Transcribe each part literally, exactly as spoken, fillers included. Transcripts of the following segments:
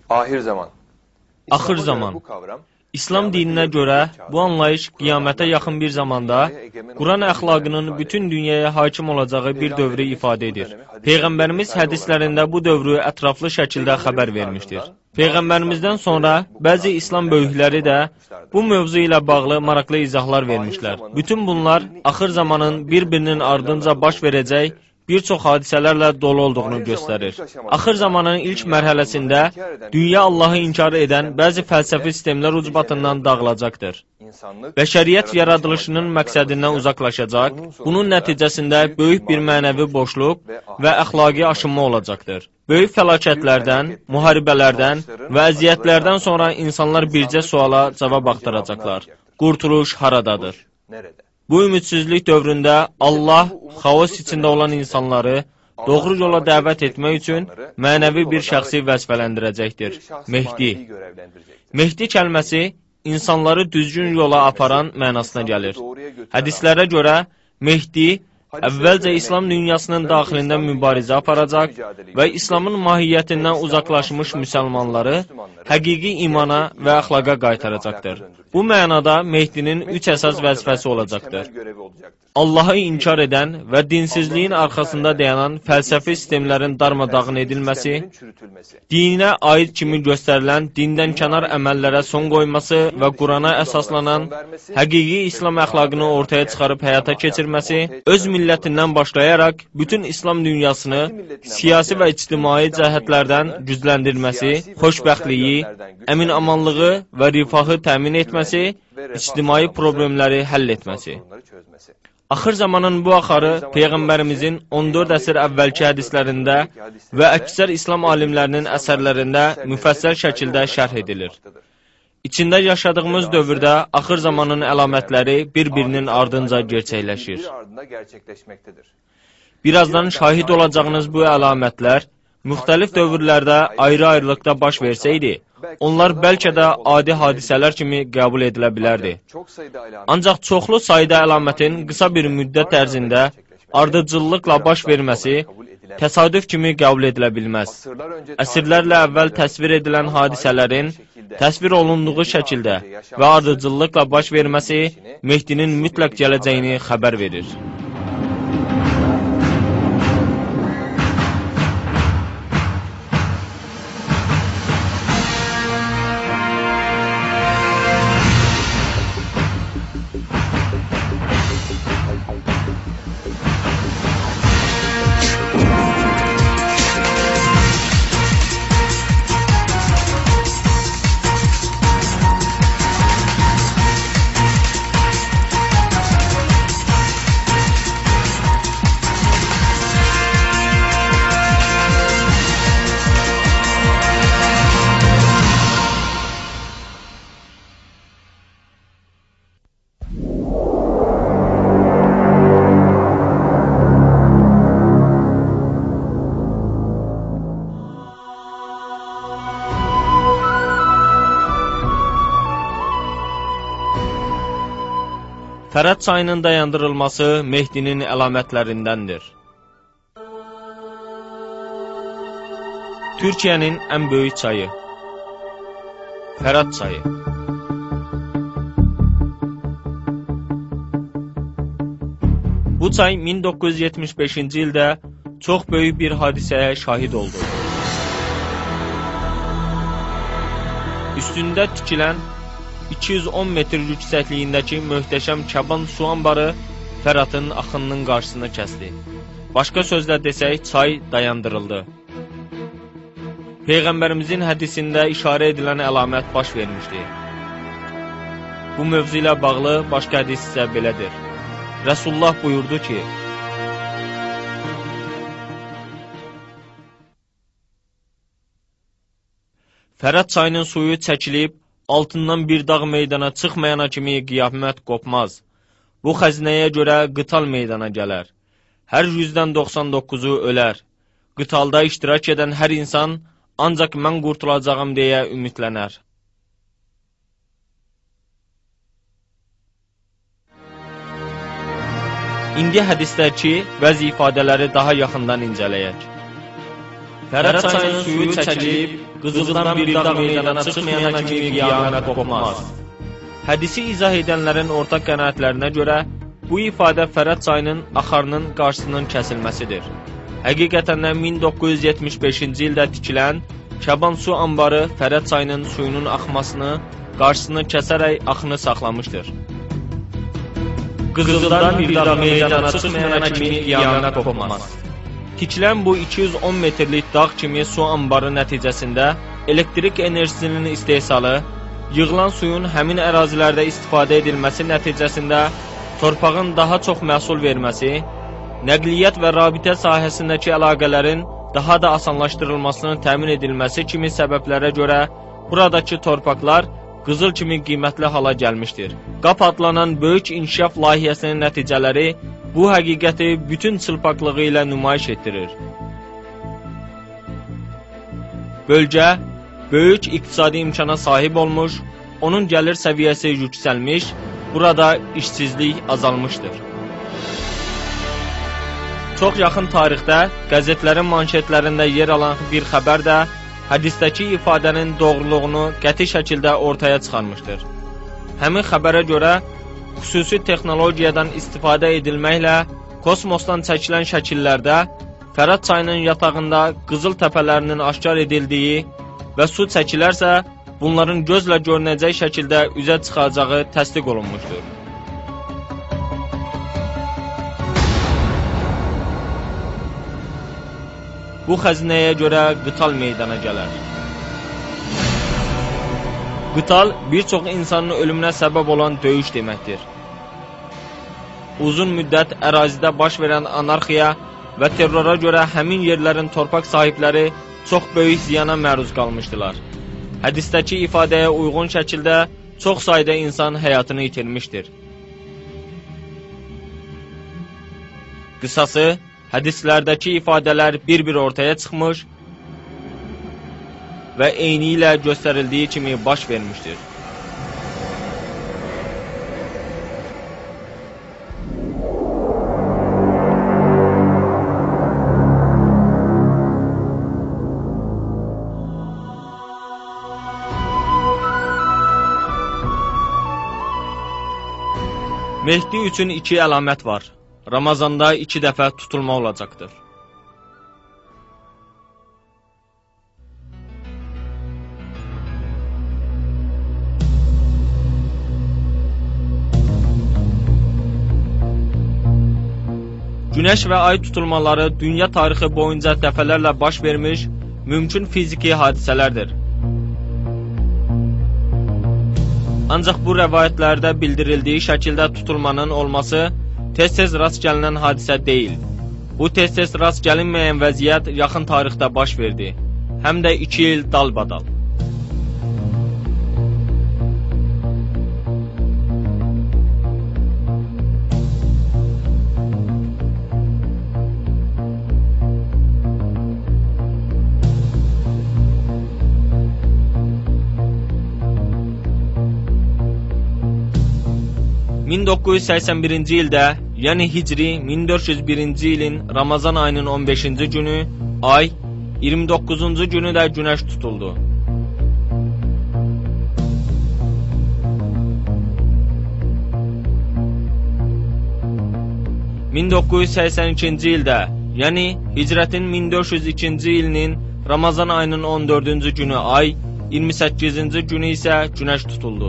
Ahir zaman. Axır zaman. İslam dininə görə bu anlayış qiyamətə yaxın bir zamanda Quran əxlaqının bütün dünyaya hakim olacağı bir dövrü ifadə edir. Peyğəmbərimiz hədislərində bu dövrü ətraflı şəkildə xəbər vermişdir. Peyğəmbərimizdən sonra bəzi İslam böyükləri də bu mövzu ilə bağlı maraqlı izahlar vermişlər. Bütün bunlar axır zamanın bir-birinin ardınca baş verəcək bir çox hadisələrlə dolu olduğunu göstərir. Axır zamanın ilk mərhələsində dünya Allahı inkar edən bəzi fəlsəfi sistemlər ucbatından dağılacaqdır. Bəşəriyyət yaradılışının məqsədindən uzaqlaşacaq, bunun nəticəsində böyük bir mənəvi boşluq və əxlaqi aşınma olacaqdır. Böyük fəlakətlərdən, müharibələrdən və əziyyətlərdən sonra insanlar bircə suala cavab axtaracaqlar. Qurtuluş haradadır? Bu ümidsizlik dövründə Allah xaos içində olan insanları doğru yola dəvət etmək üçün mənəvi bir şəxsi vəzifələndirəcəkdir. Mehdi. Mehdi kəlməsi insanları düzgün yola aparan mənasına gəlir. Hədislərə görə Mehdi əvvəlcə İslam dünyasının daxilində mübarizə aparacaq və İslamın mahiyyətindən uzaqlaşmış müsəlmanları həqiqi imana və əxlaqa qaytaracaqdır. Bu mənada Mehdinin üç əsas vəzifəsi olacaqdır. Allahı inkar edən və dinsizliyin arxasında dayanan fəlsəfi sistemlərin darmadağın edilməsi, dinə aid kimi göstərilən dindən kənar əməllərə son qoyması və Qurana əsaslanan həqiqi İslam əxlaqını ortaya çıxarıb həyata keçirməsi, öz millətindən başlayaraq bütün İslam dünyasını siyasi və ictimai cəhətlərdən gücləndirməsi, xoşbəxtliyi, əmin-amanlığı və rifahı təmin etməsi, ictimai problemləri həll etməsi. Axır zamanın bu axarı Peyğəmbərimizin on dörd əsr əvvəlki hədislərində və əksər İslam alimlərinin əsərlərində müfəssəl şəkildə şərh edilir. İçində yaşadığımız dövrdə axır zamanın əlamətləri bir-birinin ardınca gerçəkləşir. Birazdan şahid olacağınız bu əlamətlər müxtəlif dövrlərdə ayrı-ayrılıqda baş versəydi, onlar bəlkə də adi hadisələr kimi qəbul edilə bilərdi. Ancaq çoxlu sayda əlamətin qısa bir müddət ərzində ardıcıllıqla baş verməsi təsadüf kimi qəbul edilə bilməz. Əsrlərlə əvvəl təsvir edilən hadisələrin təsvir olunduğu şəkildə və ardıcıllıqla baş verməsi Mehdinin mütləq gələcəyini xəbər verir. Fərəd çayının dayandırılması Mehdinin əlamətlərindəndir. Türkiyənin ən böyük çayı Fərəd çayı. Bu çay min doqquz yüz yetmiş beşinci ildə çox böyük bir hadisəyə şahid oldu. Üstündə tikilən iki yüz on metr yüksəkliyindəki möhtəşəm Kəban su anbarı Fəratın axınının qarşısını kəsdi. Başqa sözlə desək, çay dayandırıldı. Peyğəmbərimizin hədisində işarə edilən əlamət baş vermişdi. Bu mövzu ilə bağlı başqa hədis isə belədir. Rəsulullah buyurdu ki, Fərəd çayının suyu çəkilib, altından bir dağ meydana çıxmayana kimi qiyamət qopmaz. Bu xəzinəyə görə qıtal meydana gələr. Hər yüzdən doxsan doqquzu ölər. Qıtalda iştirak edən hər insan ancaq mən qurtulacağım deyə ümidlənər. İndi hədisdəki bəzi ifadələri daha yaxından incələyək. Fərəd çayının suyu çəkilib, qızıldan bir dağ meydana çıxmayan kimi qiyamət qopmaz. Hədisi izah edənlərin ortaq qənaətlərinə görə, bu ifadə Fərəd çayının axarının qarşısının kəsilməsidir. Həqiqətən də min doqquz yüz yetmiş beşinci ildə tikilən Kəban su anbarı Fərəd çayının suyunun axmasını, qarşısını kəsərək axını saxlamışdır. Qızıldan bir dağ meydana çıxmayan kimi qiyamət qopmaz. Tikilən bu iki yüz on metrlik dağ kimi su anbarı nəticəsində elektrik enerjisinin istehsalı, yığılan suyun həmin ərazilərdə istifadə edilməsi nəticəsində torpağın daha çox məhsul verməsi, nəqliyyat və rabitə sahəsindəki əlaqələrin daha da asanlaşdırılmasının təmin edilməsi kimi səbəblərə görə buradakı torpaqlar qızıl kimi qiymətli hala gəlmişdir. Qap adlanan böyük inkişaf layihəsinin nəticələri bu həqiqəti bütün çılpaqlığı ilə nümayiş etdirir. Bölgə böyük iqtisadi imkana sahib olmuş, onun gəlir səviyyəsi yüksəlmiş, burada işsizlik azalmışdır. Çox yaxın tarixdə qəzetlərin manşetlərində yer alan bir xəbər də hədisdəki ifadənin doğruluğunu qəti şəkildə ortaya çıxarmışdır. Həmin xəbərə görə xüsusi texnologiyadan istifadə edilməklə kosmosdan çəkilən şəkillərdə Fərəd çayının yatağında qızıl təpələrinin aşkar edildiyi və su çəkilərsə, bunların gözlə görünəcək şəkildə üzə çıxacağı təsdiq olunmuşdur. Bu xəzinəyə görə qıtal meydana gələr. Qıtal bir çox insanın ölümünə səbəb olan döyüş deməkdir. Uzun müddət ərazidə baş verən anarxiya və terrora görə həmin yerlərin torpaq sahibləri çox böyük ziyana məruz qalmışdılar. Hədisdəki ifadəyə uyğun şəkildə çox sayda insan həyatını itirmişdir. Qısası, hədislərdəki ifadələr bir-bir ortaya çıxmış və eyni ilə göstərildiyi kimi baş vermişdir. Mehdi üçün iki əlamət var. Ramazanda iki dəfə tutulma olacaqdır. Günəş və ay tutulmaları dünya tarixi boyunca dəfələrlə baş vermiş mümkün fiziki hadisələrdir. Ancaq bu rəvayətlərdə bildirildiyi şəkildə tutulmanın olması tez-tez rast gəlinən hadisə deyil. Bu tez-tez rast gəlinməyən vəziyyət yaxın tarixdə baş verdi. Həm də iki il dalbadal. min doqquz yüz səksən birinci ildə, yəni Hicri min dörd yüz birinci ilin Ramazan ayının on beşinci günü, ay, iyirmi doqquzuncu günü də günəş tutuldu. min doqquz yüz səksən ikinci ildə, yəni Hicrətin min dörd yüz ikinci ilinin Ramazan ayının on dördüncü günü ay, iyirmi səkkizinci günü isə günəş tutuldu.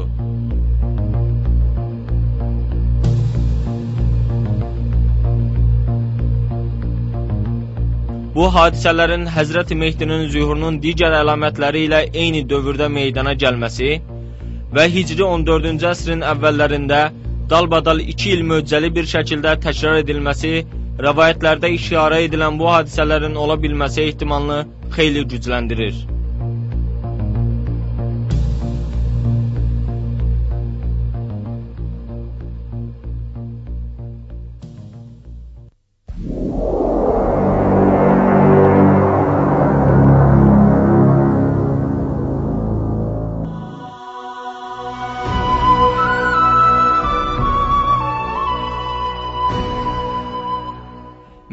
Bu hadisələrin Həzrəti Mehdinin zühurunun digər əlamətləri ilə eyni dövrdə meydana gəlməsi və Hicri on dördüncü əsrin əvvəllərində dalbadal iki il möcüzəli bir şəkildə təkrar edilməsi, rəvayətlərdə işarə edilən bu hadisələrin ola bilməsi ehtimalını xeyli gücləndirir.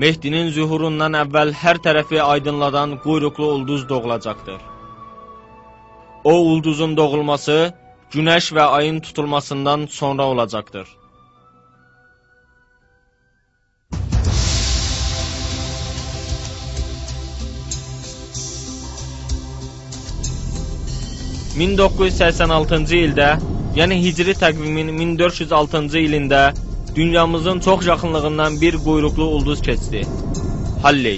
Mehdinin zühurundan əvvəl hər tərəfi aydınladan quyruqlu ulduz doğulacaqdır. O ulduzun doğulması günəş və ayın tutulmasından sonra olacaqdır. min doqquz yüz səksən altıncı ildə, yəni hicri təqvimin min dörd yüz altıncı ilində dünyamızın çox yaxınlığından bir quyruqlu ulduz keçdi. Halley.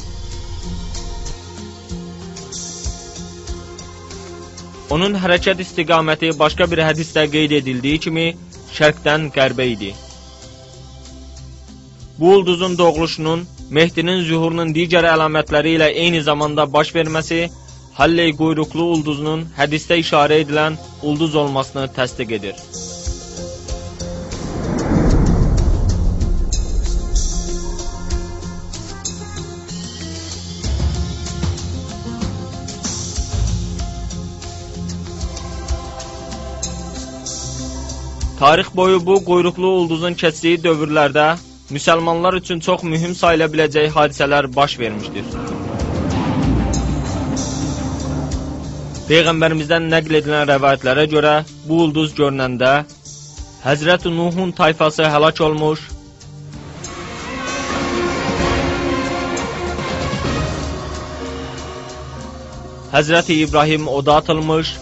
Onun hərəkət istiqaməti başqa bir hədisdə qeyd edildiyi kimi şərqdən qərbə idi. Bu ulduzun doğuluşunun Mehdinin zühurunun digər əlamətləri ilə eyni zamanda baş verməsi Halley quyruqlu ulduzunun hədisdə işarə edilən ulduz olmasını təsdiq edir. Tarix boyu bu quyruqlu ulduzun keçdiyi dövrlərdə müsəlmanlar üçün çox mühüm sayıla biləcək hadisələr baş vermişdir. Peyğəmbərimizdən nəql edilən rəvayətlərə görə bu ulduz görünəndə Həzrət Nuhun tayfası həlak olmuş, Həzrət İbrahim oda atılmış,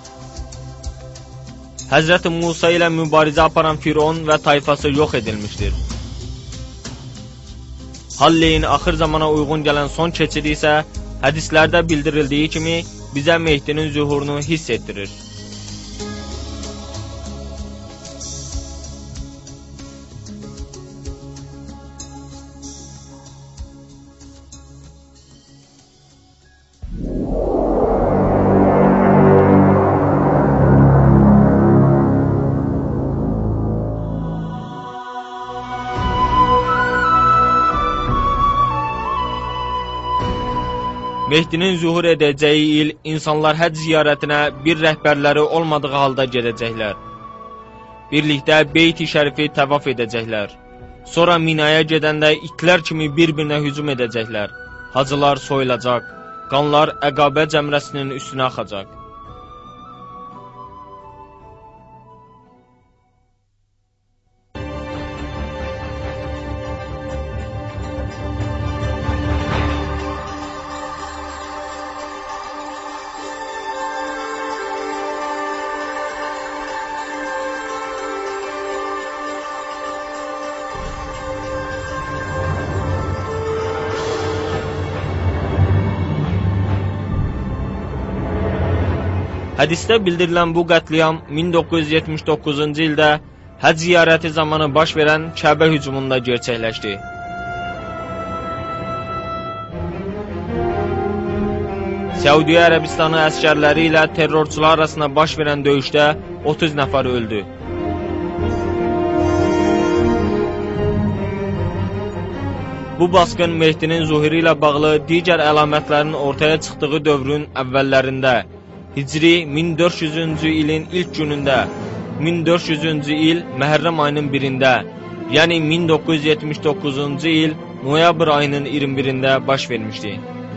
Həzrət Musa ilə mübarizə aparan Firon və tayfası yox edilmişdir. Halley'in axır zamana uyğun gələn son keçidi isə hədislərdə bildirildiyi kimi bizə Mehdinin zühurunu hiss etdirir. Mehdinin zühur edəcəyi il insanlar həcc ziyarətinə bir rəhbərləri olmadığı halda gedəcəklər. Birlikdə Beyt-i Şərifi təvaf edəcəklər. Sonra Minaya gedəndə itlər kimi bir-birinə hücum edəcəklər. Hacılar soyulacaq, qanlar Əqabə cəmrəsinin üstünə axacaq. Hədisdə bildirilən bu qətliam min doqquz yüz yetmiş doqquzuncu ildə həcc ziyarəti zamanı baş verən Kəbə hücumunda gerçəkləşdi. Səudiyyə Ərəbistanı əskərləri ilə terrorçular arasında baş verən döyüşdə otuz nəfər öldü. Bu basqın Mehdinin zuhuru ilə bağlı digər əlamətlərin ortaya çıxdığı dövrün əvvəllərində, Hicri min dörd yüzüncü ilin ilk günündə, min dörd yüzüncü il Məhərrəm ayının birində, yəni min doqquz yüz yetmiş doqquzuncu il noyabr ayının iyirmi birində baş vermişdi.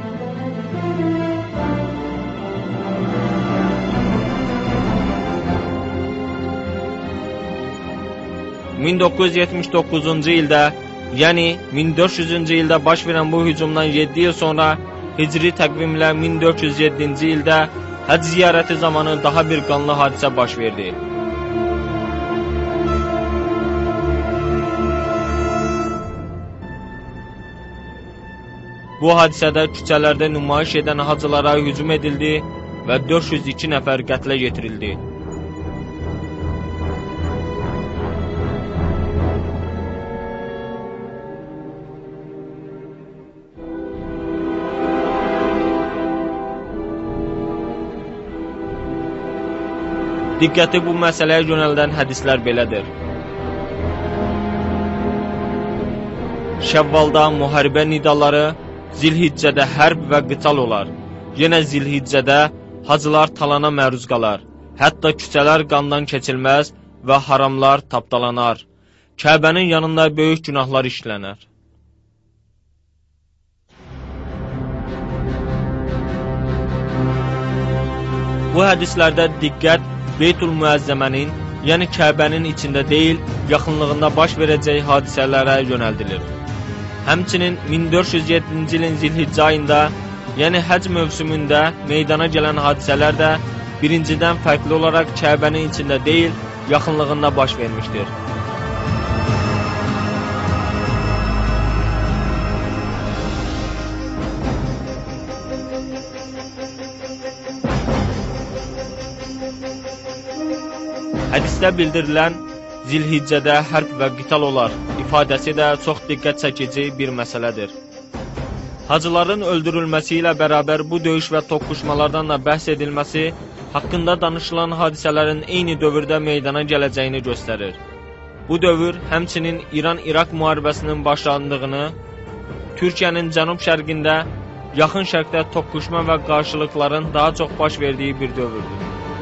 min doqquz yüz yetmiş doqquzuncu ildə, yəni min dörd yüzüncü ildə baş verən bu hücumdan yeddi il sonra Hicri təqvimlə min dörd yüz yeddinci ildə həcc ziyarəti zamanı daha bir qanlı hadisə baş verdi. Bu hadisədə küçələrdə nümayiş edən hacılara hücum edildi və dörd yüz iki nəfər qətlə yetirildi. Diqqəti bu məsələyə yönəldən hədislər belədir. Şəvvalda müharibə nidaları, Zilhiccədə hərb və qital olar. Yenə Zilhiccədə hacılar talana məruz qalar. Hətta küçələr qandan keçilməz və haramlar tapdalanar. Kəbənin yanında böyük günahlar işlənər. Bu hədislərdə diqqət Beytul Müəzzəmənin, yəni Kəbənin içində deyil, yaxınlığında baş verəcək hadisələrə yönəldilir. Həmçinin min dörd yüz yeddinci ilin Zilhiccə ayında, yəni həc mövsümündə meydana gələn hadisələr də birincidən fərqli olaraq Kəbənin içində deyil, yaxınlığında baş vermişdir. Hədisdə bildirilən Zilhiccədə hərb və qital olar ifadəsi də çox diqqət çəkici bir məsələdir. Hacıların öldürülməsi ilə bərabər bu döyüş və toqquşmalardan da bəhs edilməsi haqqında danışılan hadisələrin eyni dövrdə meydana gələcəyini göstərir. Bu dövr həmçinin İran-İraq müharibəsinin başlandığını, Türkiyənin cənub-şərqində, yaxın şərqdə toqquşma və qarşılıqların daha çox baş verdiyi bir dövrdür.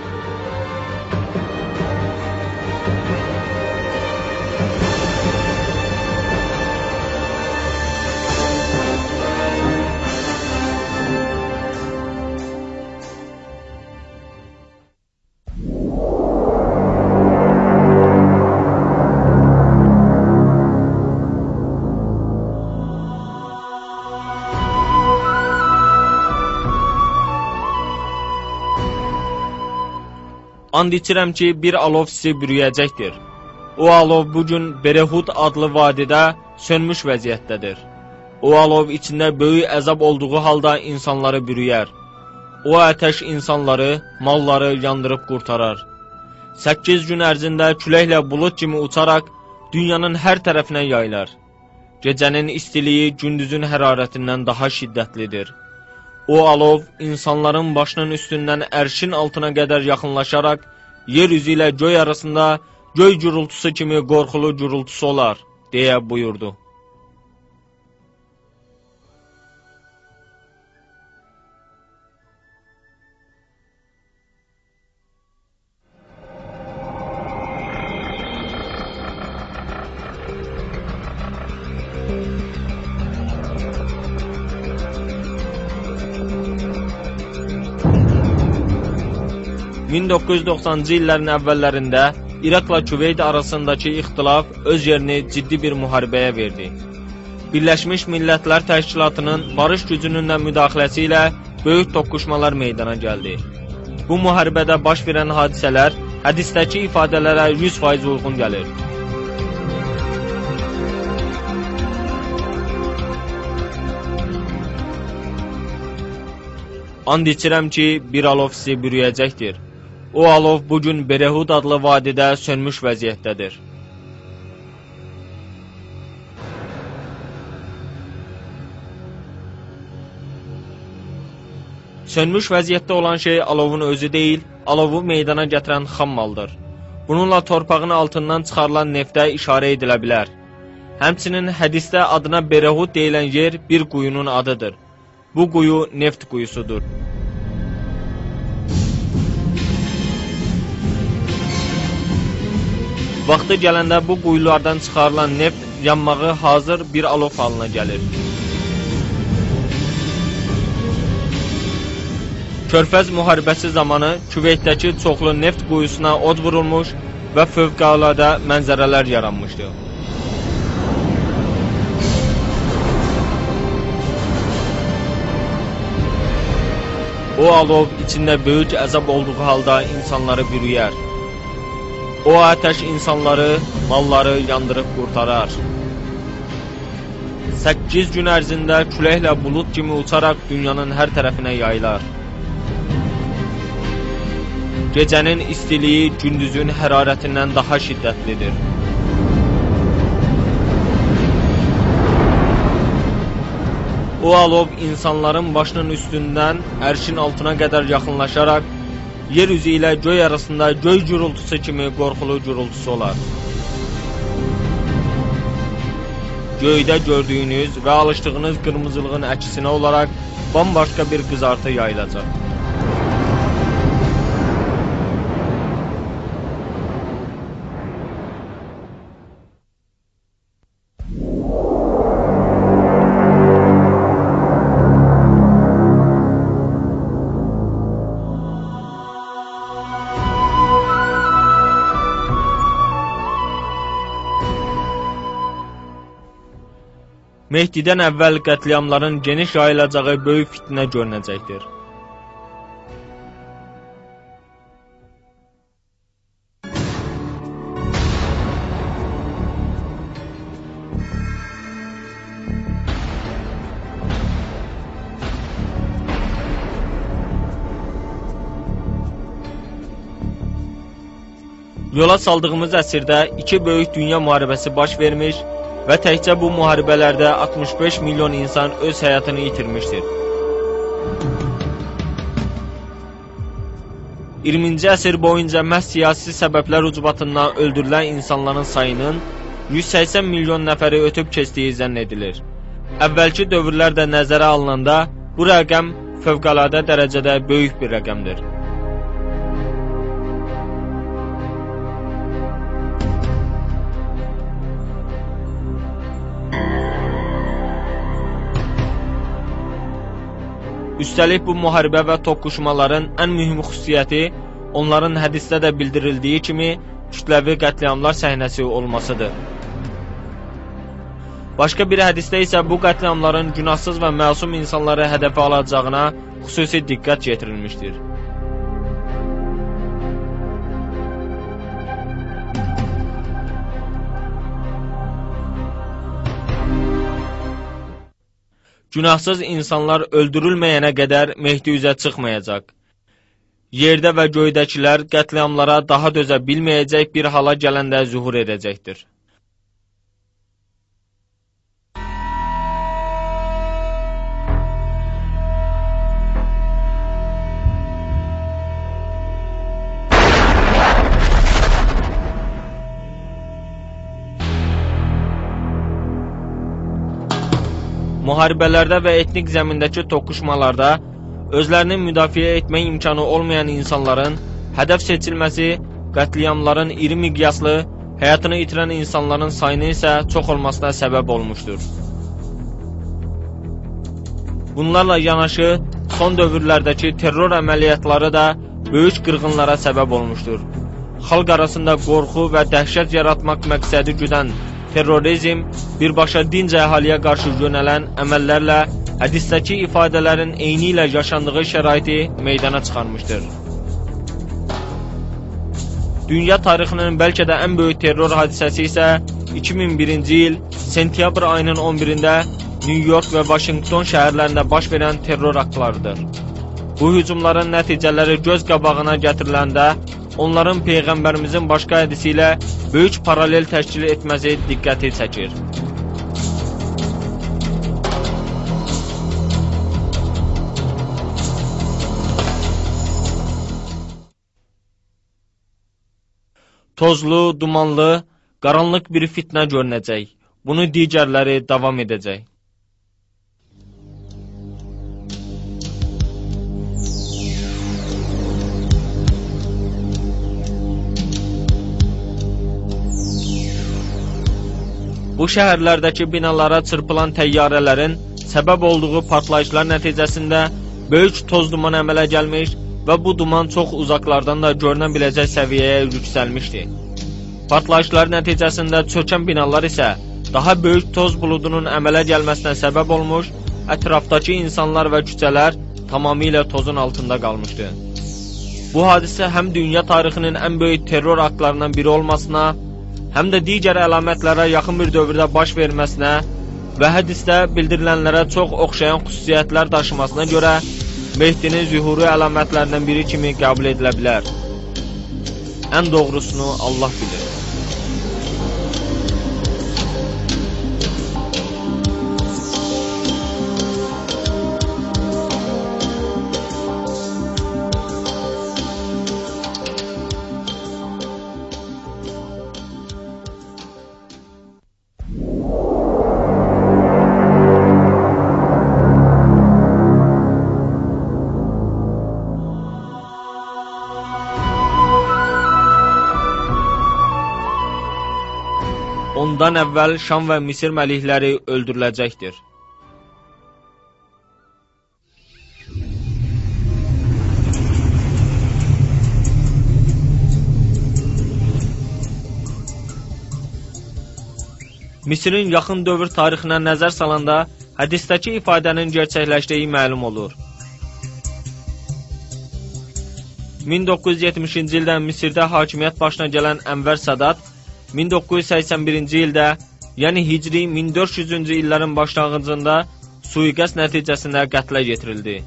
And içirəm ki, bir alov sizi bürüyəcəkdir. O alov bugün Berehud adlı vadidə sönmüş vəziyyətdədir. O alov içində böyük əzab olduğu halda insanları bürüyər. O ətəş insanları, malları yandırıb qurtarar. Səkkiz gün ərzində küləklə bulud kimi uçaraq dünyanın hər tərəfinə yayılar. Gecənin istiliyi gündüzün hərarətindən daha şiddətlidir. O alov insanların başının üstündən ərşin altına qədər yaxınlaşaraq, yer üzü ilə göy arasında göy gürültüsü kimi qorxulu gürültüsü olar, deyə buyurdu. min doqquz yüz doxsanıncı illərin əvvəllərində İraqla Küveyt arasındakı ixtilaf öz yerini ciddi bir müharibəyə verdi. Birləşmiş Millətlər Təşkilatının barış gücünün də müdaxiləsi ilə böyük toqquşmalar meydana gəldi. Bu müharibədə baş verən hadisələr hədisdəki ifadələrə yüz faiz uyğun gəlir. And içirəm ki, bir alov sizi bürüyəcəkdir. O alov bugün Berehud adlı vadidə sönmüş vəziyyətdədir. Sönmüş vəziyyətdə olan şey alovun özü deyil, alovu meydana gətirən xam maldır. Bununla torpağın altından çıxarılan neftə işarə edilə bilər. Həmçinin hədisdə adına Berehud deyilən yer bir quyunun adıdır. Bu quyu neft quyusudur. Vaxtı gələndə bu quyulardan çıxarılan neft yanmağı hazır bir alov halına gəlir. Körfəz müharibəsi zamanı Küveytdəki çoxlu neft quyusuna od vurulmuş və fövqəladə mənzərələr yaranmışdı. O alov içində böyük əzab olduğu halda insanları bürüyər. O ateş insanları, malları yandırıb qurtarar. Səkkiz gün ərzində küləklə bulud kimi uçaraq dünyanın hər tərəfinə yayılar. Gecənin istiliyi gündüzün hərarətindən daha şiddətlidir. O alov insanların başının üstündən ərşin altına qədər yaxınlaşaraq, yer üzü ilə göy arasında göy gürültüsü kimi qorxulu gürültüsü olar. Göydə gördüyünüz və alışdığınız qırmızılığın əksinə olaraq bambaşqa bir qızartı yayılacaq. Mehdidən əvvəl qətliamların geniş yayılacağı böyük fitnə görünəcəkdir. Yola saldığımız əsrdə iki böyük dünya müharibəsi baş vermiş və təkcə bu müharibələrdə altmış beş milyon insan öz həyatını itirmişdir. iyirminci əsr boyunca məhz siyasi səbəblər ucbatından öldürülən insanların sayının yüz səksən milyon nəfəri ötüb keçdiyi zənn edilir. Əvvəlki dövrlər də nəzərə alınanda bu rəqəm fövqəladə dərəcədə böyük bir rəqəmdir. Üstəlik, bu müharibə və toqquşmaların ən mühüm xüsusiyyəti onların hədisdə də bildirildiyi kimi kütləvi qətliamlar səhnəsi olmasıdır. Başqa bir hədisdə isə bu qətliamların günahsız və məsum insanları hədəfə alacağına xüsusi diqqət yetirilmişdir. Günahsız insanlar öldürülməyənə qədər Mehdi üzə çıxmayacaq. Yerdə və göydəkilər qətliamlara daha dözə bilməyəcək bir hala gələndə zühur edəcəkdir. Müharibələrdə və etnik zəmindəki toqquşmalarda özlərini müdafiə etmək imkanı olmayan insanların hədəf seçilməsi qətliamların iri miqyaslı, həyatını itirən insanların sayını isə çox olmasına səbəb olmuşdur. Bunlarla yanaşı, son dövrlərdəki terror əməliyyatları da böyük qırğınlara səbəb olmuşdur. Xalq arasında qorxu və dəhşət yaratmaq məqsədi güdən terrorizm birbaşa dinc əhaliyə qarşı yönələn əməllərlə hədisdəki ifadələrin eyni ilə yaşandığı şəraiti meydana çıxarmışdır. Dünya tarixinin bəlkə də ən böyük terror hadisəsi isə iki min birinci il sentyabr ayının on birində New York və Washington şəhərlərində baş verən terror aktlarıdır. Bu hücumların nəticələri göz qabağına gətiriləndə onların Peyğəmbərimizin başqa hədisi ilə böyük paralel təşkil etməsi diqqəti çəkir. Tozlu, dumanlı, qaranlıq bir fitnə görünəcək. Bunu digərləri davam edəcək. Bu şəhərlərdəki binalara çırpılan təyyarələrin səbəb olduğu partlayışlar nəticəsində böyük toz duman əmələ gəlmiş və bu duman çox uzaqlardan da görünə biləcək səviyyəyə yüksəlmişdi. Partlayışlar nəticəsində çökən binalar isə daha böyük toz buludunun əmələ gəlməsinə səbəb olmuş, ətrafdakı insanlar və küçələr tamamilə tozun altında qalmışdı. Bu hadisə həm dünya tarixinin ən böyük terror aktlarından biri olmasına, həm də digər əlamətlərə yaxın bir dövrdə baş verməsinə və hədisdə bildirilənlərə çox oxşayan xüsusiyyətlər daşımasına görə Mehdinin zühuru əlamətlərindən biri kimi qəbul edilə bilər. Ən doğrusunu Allah bilir. Ondan əvvəl Şam və Misir məlikləri öldürüləcəkdir. Misirin yaxın dövr tarixinə nəzər salanda hədisdəki ifadənin gerçəkləşdiyi məlum olur. min doqquz yüz yetmişinci ildə Misirdə hakimiyyət başına gələn Ənvər Sadat min doqquz yüz səksən birinci ildə, yəni hicri min dörd yüzüncü illərin başlanğıcında sui-qəsd nəticəsində qətlə yetirildi.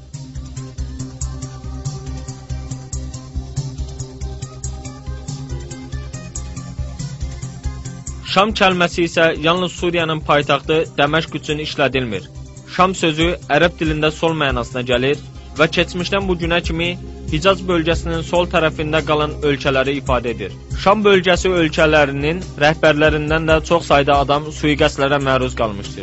Şam kəlməsi isə yalnız Suriyanın paytaxtı Dəməşq üçün işlədilmir. Şam sözü ərəb dilində sol mənasına gəlir və keçmişdən bu günə kimi Hicaz bölgəsinin sol tərəfində qalan ölkələri ifadə edir. Şam bölgəsi ölkələrinin rəhbərlərindən də çox sayda adam sui-qəsdlərə məruz qalmışdır.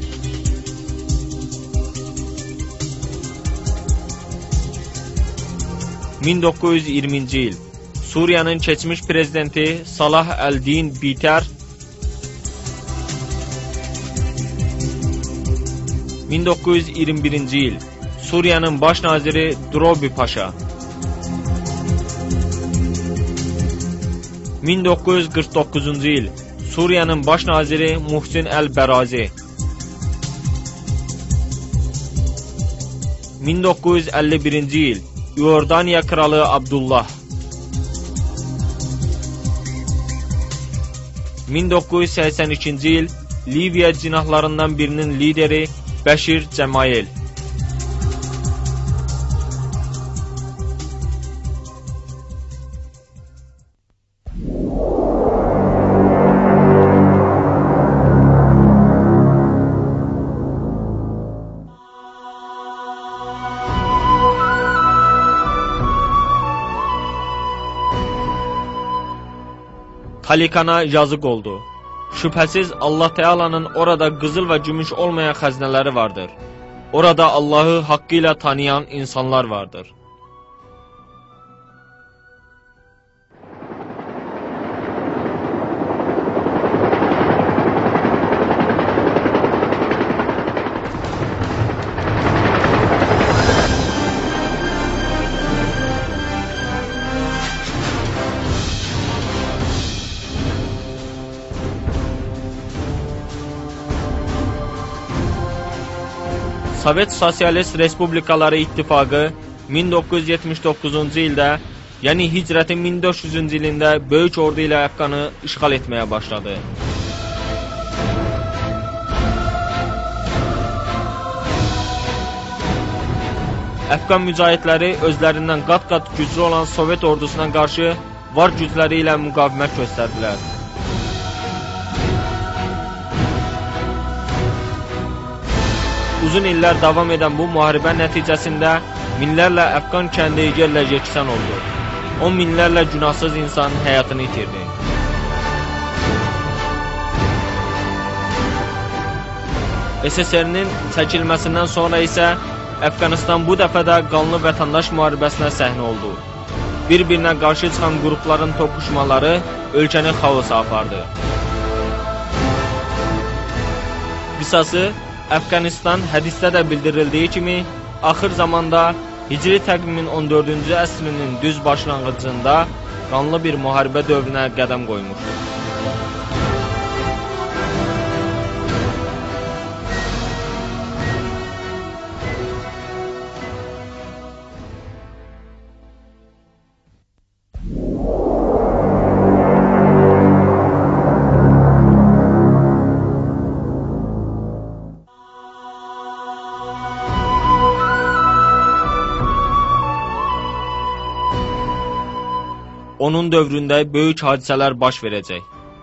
min doqquz yüz iyirminci il Suriyanın keçmiş prezidenti Salah Əl-Din Bitər min doqquz yüz iyirmi birinci il Suriyanın baş naziri Drobi Paşa min doqquz yüz qırx doqquzuncu il Suriyanın baş naziri Muhsin Əl-Bərazi min doqquz yüz əlli birinci il İordaniya kralı Abdullah min doqquz yüz səksən ikinci il Liviya cinahlarından birinin lideri Bəşir Cəmayel Talikana yazıq oldu. Şübhəsiz Allah Teala'nın orada qızıl və gümüş olmayan xəzinələri vardır. Orada Allahı haqqı ilə tanıyan insanlar vardır. Sovet Sosialist Respublikaları İttifaqı min doqquz yüz yetmiş doqquzuncu ildə, yəni hicrətin min dörd yüzüncü ilində böyük ordu ilə Əfqanı işğal etməyə başladı. Əfqan mücahidləri özlərindən qat-qat güclü olan Sovet ordusuna qarşı var gücləri ilə müqavimət göstərdilər. Uzun illər davam edən bu müharibə nəticəsində minlərlə Əfqan kəndi yerlə yeksan oldu. On minlərlə günahsız insan həyatını itirdi. S S R-nin çəkilməsindən sonra isə Əfqanistan bu dəfə də qanlı vətəndaş müharibəsinə səhnə oldu. Bir-birinə qarşı çıxan qrupların toqquşmaları ölkəni xaosa apardı. Qısası, Əfqanistan hədisdə də bildirildiyi kimi, axır zamanda Hicri təqvimin on dördüncü əsrinin düz başlanğıcında qanlı bir müharibə dövrünə qədəm qoymuşdur. Onun dövründə böyük hadisələr baş verəcək.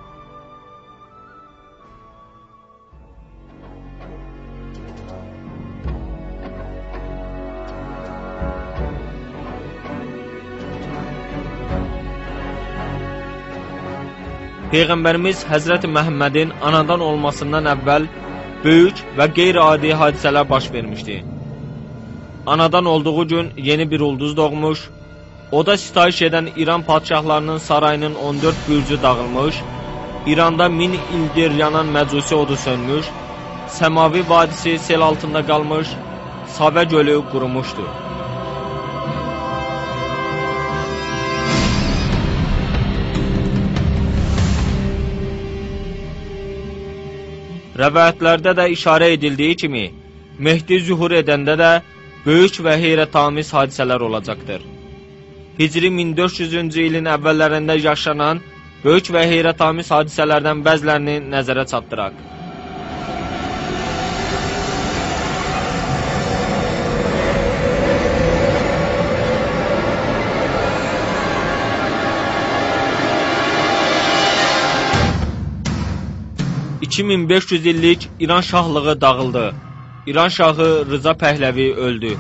Peyğəmbərimiz Həzrəti Məhəmmədin anadan olmasından əvvəl böyük və qeyri-adi hadisələr baş vermişdi. Anadan olduğu gün yeni bir ulduz doğmuş, oda sitayiş edən İran padşahlarının sarayının on dörd bürcü dağılmış, İranda min ildir yanan məcusi odu sönmüş, Səmavi vadisi sel altında qalmış, Savə gölü qurumuşdu. Rəvayətlərdə də işarə edildiyi kimi, Mehdi zühur edəndə də böyük və heyrətamiz hadisələr olacaqdır. Hicri min dörd yüzüncü ilin əvvəllərində yaşanan böyük və heyrətamiz hadisələrdən bəzilərini nəzərə çatdıraq. iki min beş yüz illik İran şahlığı dağıldı. İran şahı Rıza Pəhləvi öldü.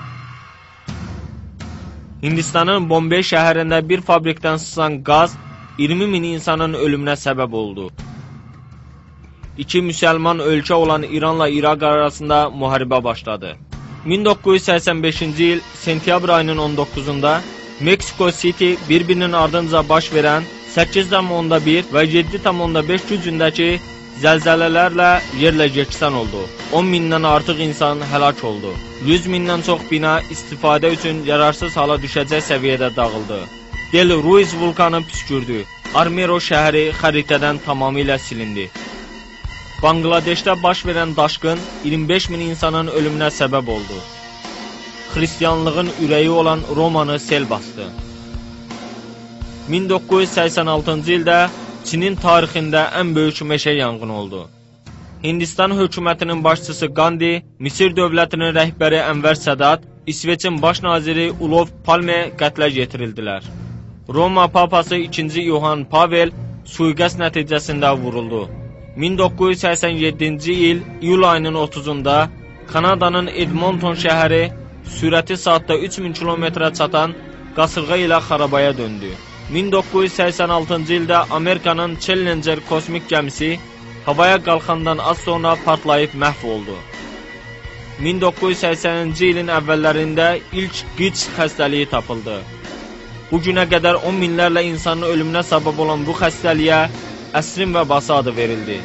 Hindistanın Bombey şəhərində bir fabrikdən sızan qaz iyirmi min insanın ölümünə səbəb oldu. İki müsəlman ölkə olan İranla İraq arasında müharibə başladı. min doqquz yüz səksən beşinci il sentyabr ayının on doqquzunda Meksiko City bir-birinin ardınca baş verən səkkiz tam bir və yeddi tam beş gücündəki zəlzələlərlə yerlə yeksan oldu. on mindən artıq insan həlak oldu. yüz mindən çox bina istifadə üçün yararsız hala düşəcək səviyyədə dağıldı. Del Ruiz vulkanı püskürdü. Armero şəhəri xəritədən tamamilə silindi. Bangladeşdə baş verən daşqın iyirmi beş min insanın ölümünə səbəb oldu. Xristianlığın ürəyi olan Romanı sel bastı. min doqquz yüz səksən altıncı ildə Çinin tarixində ən böyük meşə yanğını oldu. Hindistan hökumətinin başçısı Gandhi, Misir dövlətinin rəhbəri Ənvər Sədat, İsveçin baş naziri Olof Palme qətlə yetirildilər. Roma papası ikinci Yohan Pavel suiqəst nəticəsində vuruldu. min doqquz yüz səksən yeddinci il iyul ayının otuzunda Kanadanın Edmonton şəhəri sürəti saatda üç min kilometrə çatan qasırğa ilə xarabaya döndü. min doqquz yüz səksən altıncı ildə Amerikanın Challenger kosmik gəmisi havaya qalxandan az sonra partlayıb məhv oldu. min doqquz yüz səksəninci ilin əvvəllərində ilk qiç xəstəliyi tapıldı. Bugünə qədər on minlərlə insanın ölümünə səbəb olan bu xəstəliyə əsrin vəbası adı verildi.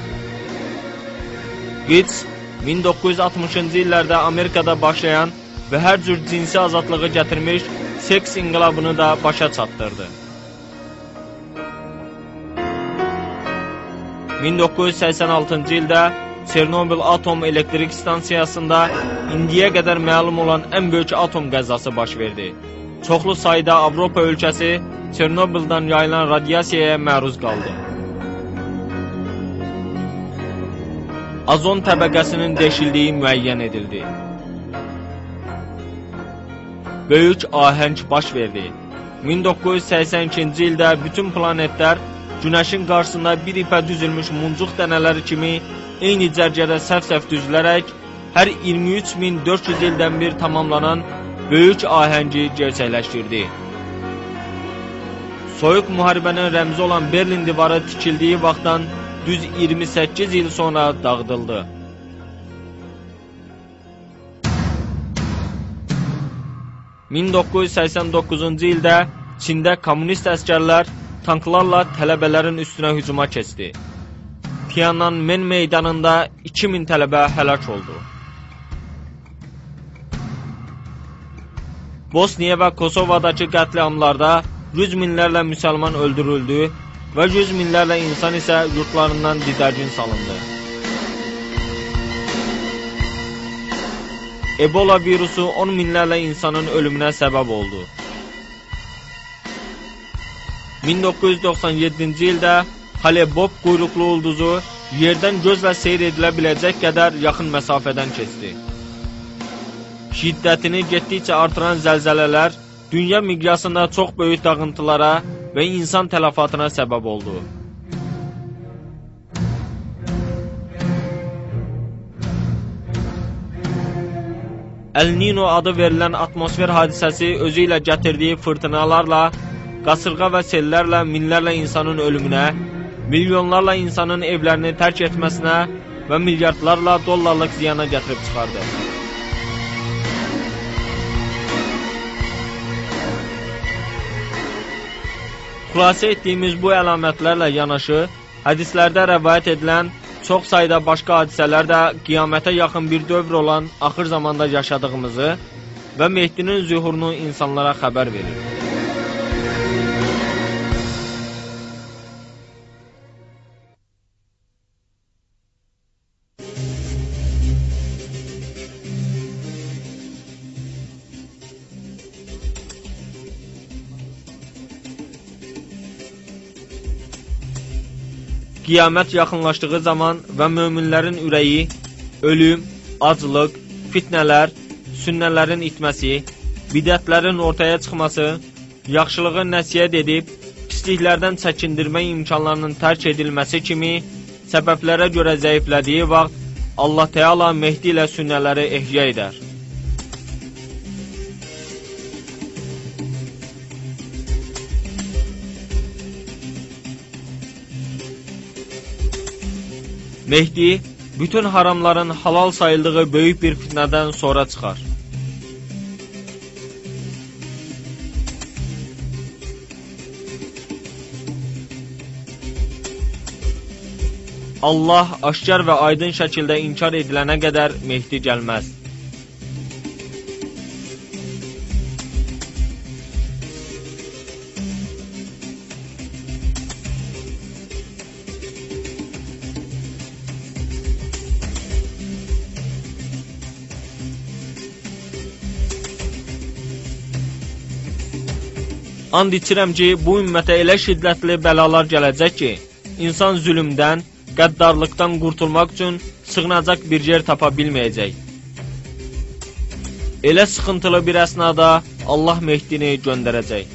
Qiç min doqquz yüz altmışıncı illərdə Amerikada başlayan və hər cür cinsi azadlığı gətirmiş seks inqilabını da başa çatdırdı. min doqquz yüz səksən altıncı ildə Çernobil atom elektrik stansiyasında indiyə qədər məlum olan ən böyük atom qəzası baş verdi. Çoxlu sayda Avropa ölkəsi Çernobildən yayılan radiasiyaya məruz qaldı. Azon təbəqəsinin deşildiyi müəyyən edildi. Böyük ahəng baş verdi. min doqquz yüz səksən ikinci ildə bütün planetlər Günəşin qarşısında bir ipə düzülmüş muncuq dənələri kimi eyni cərgədə səhv-səhv düzülərək hər iyirmi üç min dörd yüz ildən bir tamamlanan böyük ahəngi gerçəkləşdirdi. Soyuq müharibənin rəmzi olan Berlin divarı tikildiyi vaxtdan düz iyirmi səkkiz il sonra dağıdıldı. min doqquz yüz səksən doqquzuncu ildə Çində kommunist əskərlər tanklarla tələbələrin üstünə hücuma keçdi. Tiananmen meydanında iki min tələbə həlak oldu. Bosniya və Kosovadakı qətliamlarda yüz minlərlə müsəlman öldürüldü və yüz minlərlə insan isə yurtlarından didərgin salındı. Ebola virusu on minlərlə insanın ölümünə səbəb oldu. min doqquz yüz doxsan yeddinci ildə Hale-Bopp quyruqlu ulduzu yerdən gözlə seyr edilə biləcək qədər yaxın məsafədən keçdi. Şiddətini getdikcə artıran zəlzələlər dünya miqyasında çox böyük dağıntılara və insan tələfatına səbəb oldu. El Nino adı verilən atmosfer hadisəsi özü ilə gətirdiyi fırtınalarla, qasırğa və sellərlə minlərlə insanın ölümünə, milyonlarla insanın evlərini tərk etməsinə və milyardlarla dollarlıq ziyana gətirib çıxardı. Xülasə etdiyimiz bu əlamətlərlə yanaşı, hədislərdə rəvayət edilən çox sayda başqa hadisələr də qiyamətə yaxın bir dövr olan axır zamanda yaşadığımızı və Mehdinin zühurunu insanlara xəbər verir. qiyamət yaxınlaşdığı zaman və möminlərin ürəyi, ölüm, aclıq, fitnələr, sünnələrin itməsi, bidətlərin ortaya çıxması, yaxşılığı nəsihət edib, pisliklərdən çəkindirmək imkanlarının tərk edilməsi kimi səbəblərə görə zəiflədiyi vaxt Allah Teala Mehdi ilə sünnələri ehya edər. Mehdi, bütün haramların halal sayıldığı böyük bir fitnədən sonra çıxar. Allah aşkar və aydın şəkildə inkar edilənə qədər Mehdi gəlməz. And içirəm ki, bu ümmətə elə şiddətli bəlalar gələcək ki, insan zülümdən, qəddarlıqdan qurtulmaq üçün sığınacaq bir yer tapa bilməyəcək. Elə sıxıntılı bir əsnada Allah Mehdini göndərəcək.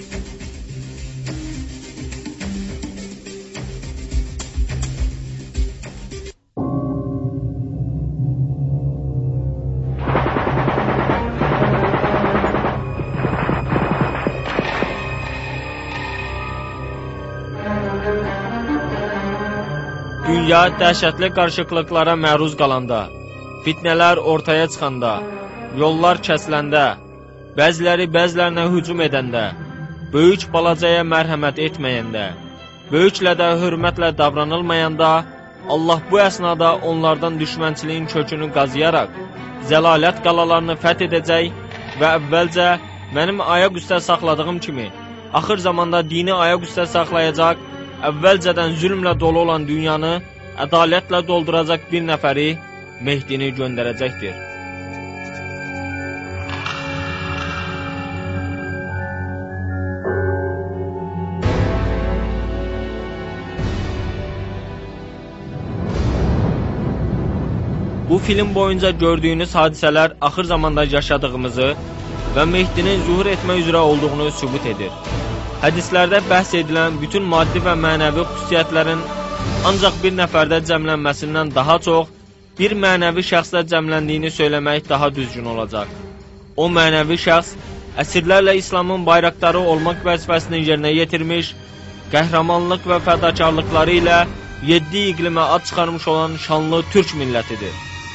Dünya dəhşətli qarışıqlıqlara məruz qalanda, fitnələr ortaya çıxanda, yollar kəsiləndə, bəziləri bəzilərinə hücum edəndə, böyük balacaya mərhəmət etməyəndə, böyüklə də hörmətlə davranılmayanda, Allah bu əsnada onlardan düşmənçiliyin kökünü qazıyaraq, zəlalət qalalarını fəth edəcək və əvvəlcə mənim ayaq üstə saxladığım kimi, axır zamanda dini ayaq üstə saxlayacaq, əvvəlcədən zülmlə dolu olan dünyanı ədalətlə dolduracaq bir nəfəri Mehdini göndərəcəkdir. Bu film boyunca gördüyünüz hadisələr axır zamanda yaşadığımızı və Mehdinin zuhur etmək üzrə olduğunu sübut edir. Hədislərdə bəhs edilən bütün maddi və mənəvi xüsusiyyətlərin ancaq bir nəfərdə cəmlənməsindən daha çox bir mənəvi şəxsdə cəmləndiyini söyləmək daha düzgün olacaq. O mənəvi şəxs əsrlərlə İslamın bayraqdarı olmaq vəzifəsini yerinə yetirmiş, qəhrəmanlıq və fədakarlıqları ilə yeddi iqlimə ad çıxarmış olan şanlı Türk millətidir.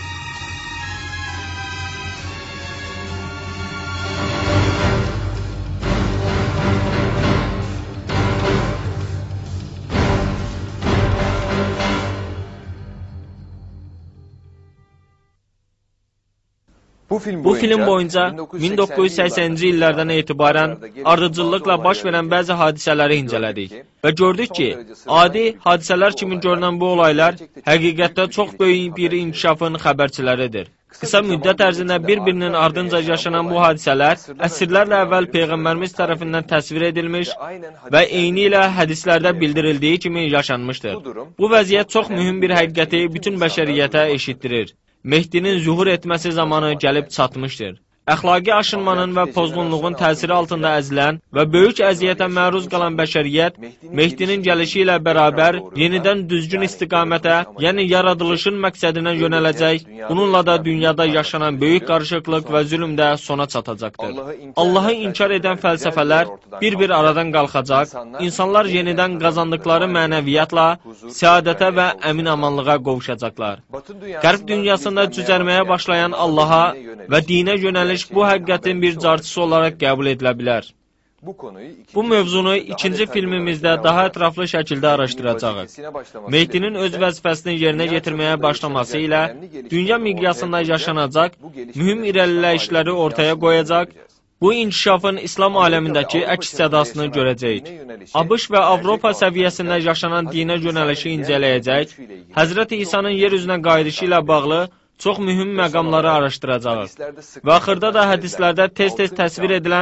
Bu film boyunca, Bu film boyunca min doqquz yüz səksəninci illərdən etibarən ardıcıllıqla baş verən bəzi hadisələri incələdik və gördük ki, adi hadisələr kimi görünən bu olaylar həqiqətdə çox böyük bir inkişafın xəbərçiləridir. Qısa müddət ərzində bir-birinin ardınca yaşanan bu hadisələr əsrlərlə əvvəl Peyğəmbərimiz tərəfindən təsvir edilmiş və eyni ilə hədislərdə bildirildiyi kimi yaşanmışdır. Bu vəziyyət çox mühüm bir həqiqəti bütün bəşəriyyətə eşitdirir. Mehdinin zuhur etməsi zamanı gəlib çatmışdır. Əxlaqi aşınmanın və pozğunluğun təsiri altında əzilən və böyük əziyyətə məruz qalan bəşəriyyət Mehdinin gəlişi ilə bərabər yenidən düzgün istiqamətə, yəni yaradılışın məqsədinə yönələcək, bununla da dünyada yaşanan böyük qarışıqlıq və zülm də sona çatacaqdır. Allahı inkar edən fəlsəfələr bir-bir aradan qalxacaq, insanlar yenidən qazandıqları mənəviyyatla səadətə və əmin amanlığa qovuşacaqlar. Qərb dünyasında cücərməyə başlayan Allaha və dinə yönəliş bu həqiqətin bir carçısı olaraq qəbul edilə bilər. Bu mövzunu ikinci filmimizdə daha ətraflı şəkildə araşdıracağıq. Mehdinin öz vəzifəsini yerinə yetirməyə başlaması ilə dünya miqyasında yaşanacaq mühüm irəliləyişləri ortaya qoyacaq, bu inkişafın İslam aləmindəki əks sədasını görəcəyik. ABŞ və Avropa səviyyəsində yaşanan dinə yönəlişi incələyəcək, Həzrəti İsa'nın yer üzünə qayıdışı ilə bağlı çox mühüm məqamları araşdıracağıq və axırda da hədislərdə tez-tez təsvir edilən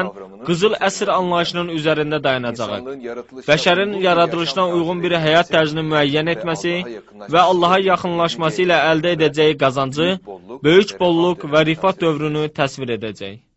qızıl əsr anlayışının üzərində dayanacağı, bəşərin yaradılışına uyğun bir həyat tərzini müəyyən etməsi və Allaha yaxınlaşması ilə əldə edəcəyi qazancı, böyük bolluq və rifah dövrünü təsvir edəcək.